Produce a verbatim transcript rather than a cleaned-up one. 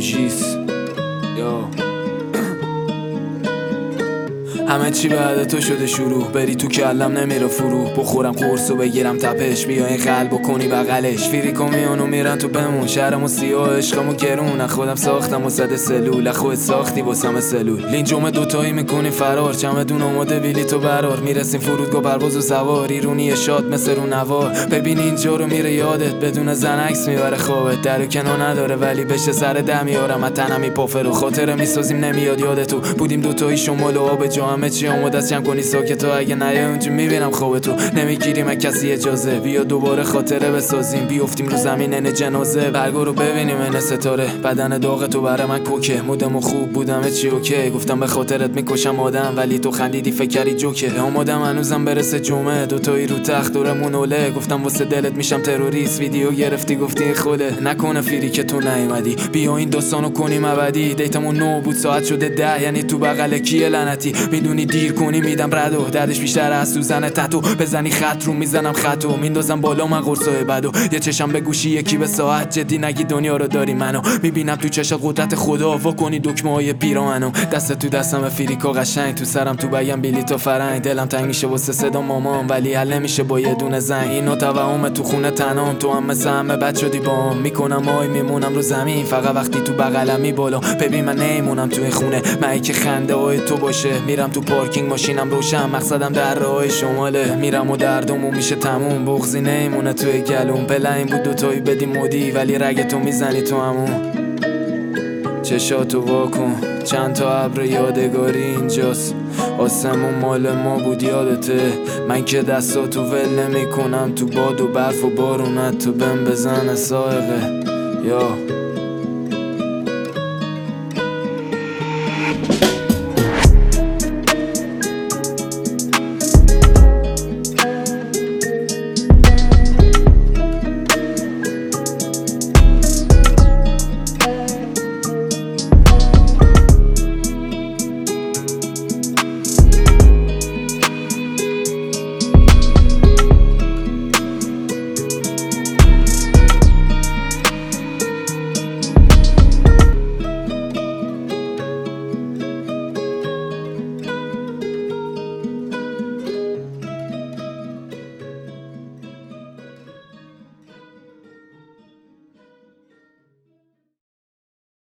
ایدئولوژیست. یا همه چی بعد تو شده شروع، بری تو کلم نمیره فرو، بخورم قرص و بگیرم تپش، بیا این قلب و کنی بغلش، فیریکو میانو میرن تو بمون، شهرمو سیاه عشقمو گرون، خودم ساختم و صد سلول، خودت ساختی واسم سلول، لینجوم دوتایی میکنی فرار، چمدون آماده بیلی تو برار، میرسیم فرودگاه پرواز و سوار، ایرونی شاد مثل رو نوار، ببین اینجا رو میره یادت، بدون زن عکس میبره خوابت، در و کنار نداره ولی بشه سر ده میارم، تنم میپافه رو خاطره میسازیم نمیاد یادتو، بودیم دوتایی شمال و آب جا، همه چی آماده است جمع کنی ساکتو، اگه نیای اونجا میبینم خوابتو، نمیگیریم از کسی اجازه، بیا دوباره خاطره بسازیم، بیافتیم رو زمین ان جنازه، برگو رو ببینیم ان ستاره، بدن داغ تو برای من کوکه، مودم خوب بودم چی اوکی، گفتم به خاطرت میکشم آدم، ولی تو خندیدی فکر کردی جوکه، آمادم هنوزم برسه جمعه، دوتایی رو تخت دورمون اوله، گفتم واسه دلت میشم تروریست، ویدیو گرفتی گفتی خوله، نکنه فیری که تو نیومدی، بیا این داستانو کنیم ابدی، دیتمون نو بود ساعت شده ده، یعنی تو بغل کیه لعنتی، میدونی دیر کنی میدم ردو، دردش بیشتر از سوزن تتو، بزنی خط رو میزنم خطو، میندازم بالا من قرصای بدو، یه چشم به گوشی یکی به ساعت، جدی نگی دنیا رو داری منو، میبینم تو چشات قدرت خدا، وا کنی دکمه های پیراهنو، دست تو دستم فریکا قشنگ، تو سرم تو بگم بیلی تو فرنگ، دلم تنگ میشه واسه صدا مامان، ولی حل نمیشه با یه دونه زنگ، اینو توهم تو خونه تنام، تو هم مثل همه بد شدی بام، میکنم آی میمونم رو زمین، فقط وقتی تو بغلمی بالا، ببین من نمیمونم تو این خونه، من که خنده های تو باشه، میرم تو پارکینگ ماشینم روشن، مقصدم در راه شماله، میرم و دردمون میشه تموم، بغضی نمیمونه توی گلوم، بلعین بود دوتایی بدی مودی، ولی رگ تو میزنی تو همون، چشاتو واکن، چند تا ابر یادگاری اینجاست، آسمون مال ما بود یادته، من که دستاتو ول نمی کنم، تو باد و برف و بارونت تو بهم بزنه سائقه، یا